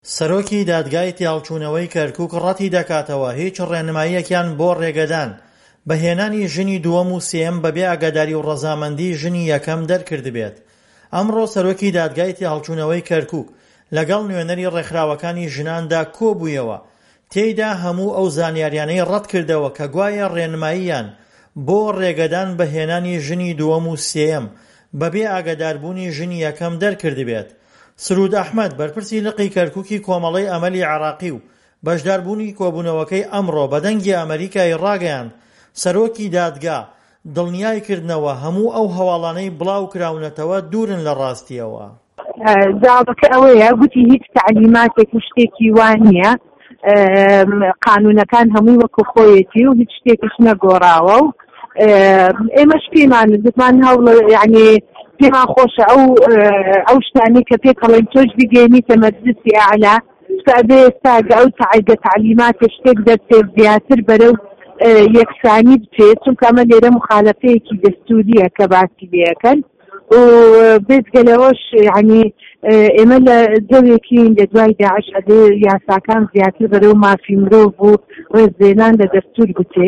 سەرۆکی دادگای تێهەڵچوونەوەی کەرکووک ڕەتی دەکاتەوە هیچ ڕێنماییەکیان بۆ ڕێگەدان بەهێنانی ژنی دووەم و سێیەم بەبێ ئاگاداری و ڕەزامەندی ژنی یەکەم دەرکردبێت. ئەمڕۆ سەرۆکی دادگای تێهەڵچوونەوەی کەرکووک لەگەڵ نوێنەری ڕێکخراوەکانی ژناندا کۆبوویەوە، تێیدا هەموو ئەو زانیاریانەی ڕەت کردەوە کە گوایە ڕێنماییان بۆ ڕێگەدان بەهێنانی ژنی دووەم و سێیەم بەبێ ئاگاداربوونی ژنی یەکەم دەرکردبێت. سروود ئەحمەد بەرپرسی لقی کەرکووکی کۆمەڵەی ئەمەلی عێراقی و بەشداربوونی کۆبوونەوەکەی ئەمڕۆ بە دەنگی ئەمریکای ڕاگەیاند سەرۆکی دادگا دڵنیایکردنەوە هەموو ئەو هەواڵانەی بڵاو کراونەتەوە دوورن لە ڕاستیەوە. جوابەکە ئەوەیە گوتی هیچ تعلیماتێک و شتێکی وان نییە، قانونەکان هەمووی وەکو خۆیەتی و هیچ شتێکش نەگۆڕاوە و ئێمەش پێمان دەتمان هەوڵ یعنی پێمان خۆشە ئەو شتانی کە پێکەڵێن تۆش بگەێنیتە مەجلیسی ئاعلا ئێستا ئێستا ئەو تعلیماتە شتێک دەرچێت زیاتر بەرەو یەکسانی بچێت، چونکە ئەمە لێرە مخالەفەیەکی دەستوریە کە باسی لێەکەن و بێجگەلەوەش یعنی ئێمە لە دەوێکین لە دوای داعش ئەدێ یاساکان زیاتر بەرەو مافی مرۆڤ و ڕێزێنان لە دەستور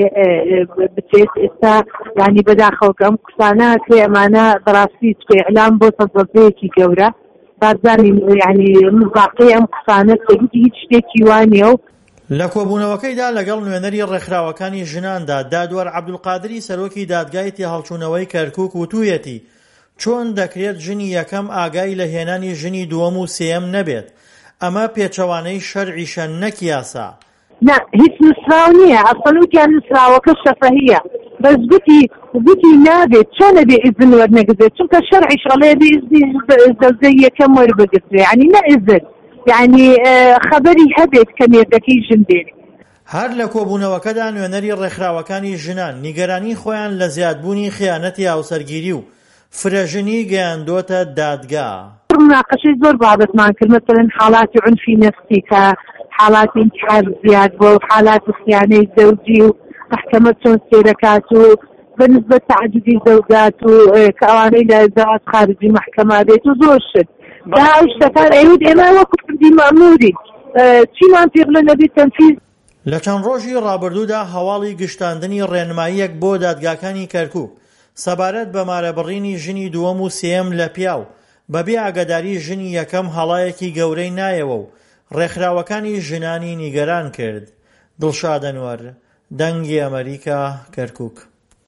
بچێت. ئێستا یعنی بەداخەوەکە ئەم قسانە کە ئەمانە بەڕاستی ئیعلام بۆ تەزەزەیەکی گەورە بازانین یعنی مزاقی ئەم قسانە سەگوتی هیچ شتێکی وانێ و لە کۆبوونەوەکەیدا لەگەڵ نوێنەری ڕێکخراوەکانی ژناندا دادوەر عەبدولقادری سەرۆکی دادگای تێهەڵچوونەوەی کەرکووک وتوویەتی چۆن دەکرێت ژنی یەکەم ئاگای لە هێنانی ژنی دووەم و سێیەم نەبێت، ئەمە پێچەوانەی شەرعیشە نەک یاسا. نا هیچ نووسراو نییە، ئەسڵوتیان نووسراوەکە شەفەهیە، بەس گوتی نابێت چۆن بێ ئیزن وەرنەگرێت چونکە شەرعیش ئەڵێ بێ ئیزنی زەوجەی یەکەم وەربگرێ، یعنی نە ئیزن یعنی خەبەری هەبێت کە مێردەکەی ژن بێت. هەر لە کۆبوونەوەکەدا نوێنەری ڕێکخراوەکانی ژنان نیگەرانی خۆیان لە زیادبوونی خیانەتی هاوسەرگیری و فرەژنی گەیاندۆتە دادگا. مناقەشەی زۆر بابەتمان کرد، مەسەڵەن حاڵاتی عنفی نەفسی کە حاڵاتی انتحار زیاد بووە و حاڵاتی خیانەی زەوجی و محکەمە چۆن سێرەکات و بەنسبەت تعددی زەوجات و کە ئەوانەی لە زەواج خارجی محکەمە بێت و زۆر شت دا ئەو شتەکان ئەوید ئێمە وەکو کردی مەمنوری چیمان پێ بڵێ نەبێت تەنفیز. لە چەند ڕۆژی ڕابردوودا هەواڵی گشتاندنی ڕێنماییەک بۆ دادگاکانی کەرکووک سەبارەت بە مارەبڕینی ژنی دووەم و سێیەم لە پیاو بەبێ ئاگاداری ژنی یەکەم هەڵایەکی گەورەی نایەوە و ڕێکخراوەکانی ژنانی نیگەران کرد. دڵشاد ئەنوەر، دەنگی ئەمریکا، کەرکووک.